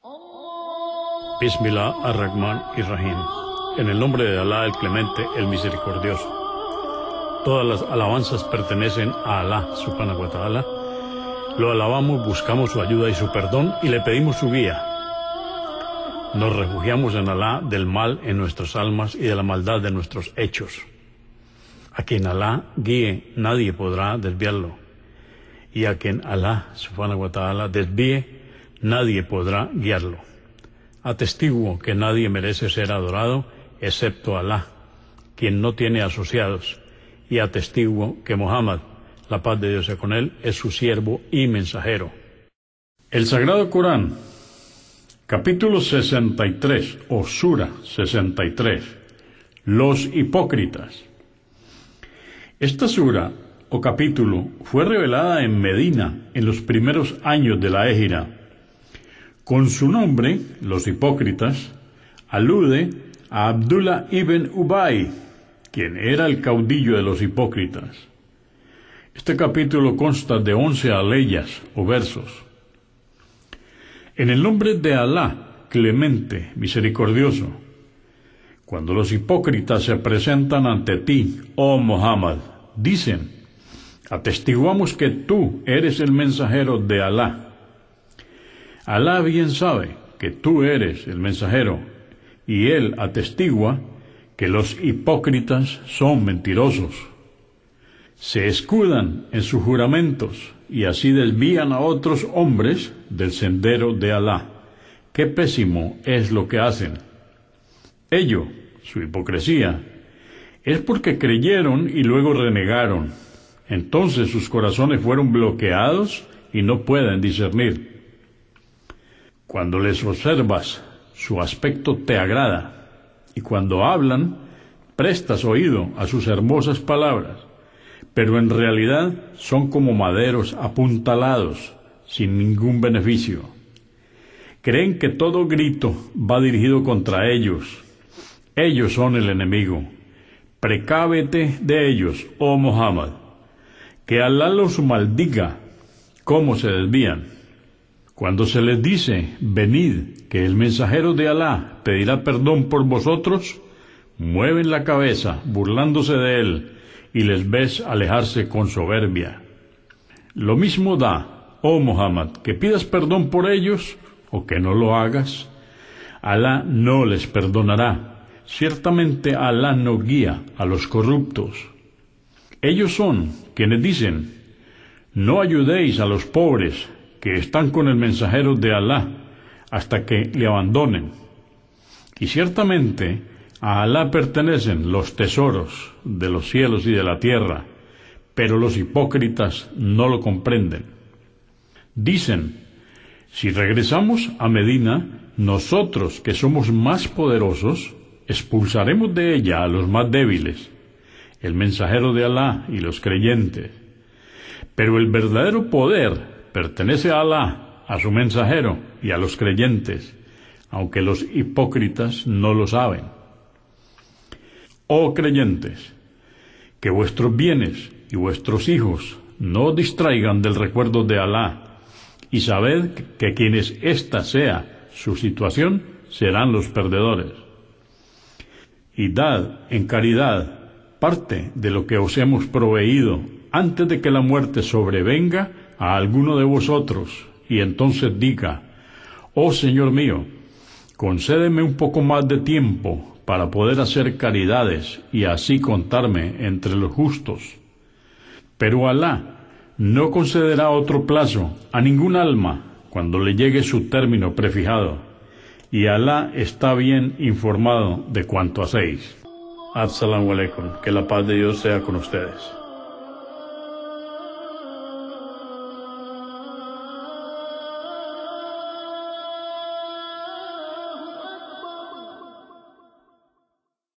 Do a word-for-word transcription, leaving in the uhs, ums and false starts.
Bismillah ar-Rahman ir-Rahim. En el nombre de Alá, el Clemente, el Misericordioso. Todas las alabanzas pertenecen a Alá, subhanahu wa ta'ala. Lo alabamos, buscamos su ayuda y su perdón y le pedimos su guía. Nos refugiamos en Alá del mal en nuestras almas y de la maldad de nuestros hechos. A quien Alá guíe, nadie podrá desviarlo. Y a quien Alá, subhanahu wa ta'ala, desvíe, nadie podrá guiarlo. Atestiguo que nadie merece ser adorado excepto Alá, quien no tiene asociados, y atestiguo que Muhammad, la paz de Dios sea con él, es su siervo y mensajero. El Sagrado Corán, capítulo sesenta y tres, o Sura sesenta y tres, los hipócritas. Esta sura, o capítulo, fue revelada en Medina en los primeros años de la Égira. Con su nombre, los hipócritas, alude a Abdullah ibn Ubay, quien era el caudillo de los hipócritas. Este capítulo consta de once aleyas o versos. En el nombre de Alá, Clemente, Misericordioso, cuando los hipócritas se presentan ante ti, oh Muhammad, dicen: atestiguamos que tú eres el mensajero de Alá. Alá bien sabe que tú eres el mensajero, y él atestigua que los hipócritas son mentirosos. Se escudan en sus juramentos y así desvían a otros hombres del sendero de Alá. Qué pésimo es lo que hacen. Ello, su hipocresía, es porque creyeron y luego renegaron. Entonces sus corazones fueron bloqueados y no pueden discernir. Cuando les observas, su aspecto te agrada, y cuando hablan, prestas oído a sus hermosas palabras, pero en realidad son como maderos apuntalados, sin ningún beneficio. Creen que todo grito va dirigido contra ellos. Ellos son el enemigo. Precávete de ellos, oh Muhammad. Que Alá los maldiga. ¿Cómo se desvían? Cuando se les dice, venid, que el mensajero de Alá pedirá perdón por vosotros, mueven la cabeza, burlándose de él, y les ves alejarse con soberbia. Lo mismo da, oh Muhammad, que pidas perdón por ellos, o que no lo hagas. Alá no les perdonará. Ciertamente Alá no guía a los corruptos. Ellos son quienes dicen, no ayudéis a los pobres, que están con el mensajero de Alá, hasta que le abandonen. Y ciertamente a Alá pertenecen los tesoros de los cielos y de la tierra, pero los hipócritas no lo comprenden. Dicen, si regresamos a Medina, nosotros que somos más poderosos, expulsaremos de ella a los más débiles, el mensajero de Alá y los creyentes. Pero el verdadero poder pertenece a Alá, a su mensajero y a los creyentes, aunque los hipócritas no lo saben. Oh creyentes, que vuestros bienes y vuestros hijos no os distraigan del recuerdo de Alá, y sabed que quienes ésta sea su situación serán los perdedores. Y dad en caridad parte de lo que os hemos proveído antes de que la muerte sobrevenga a alguno de vosotros, y entonces diga, oh Señor mío, concédeme un poco más de tiempo para poder hacer caridades y así contarme entre los justos. Pero Alá no concederá otro plazo a ningún alma cuando le llegue su término prefijado, y Alá está bien informado de cuanto hacéis. Assalamu alaikum, que la paz de Dios sea con ustedes.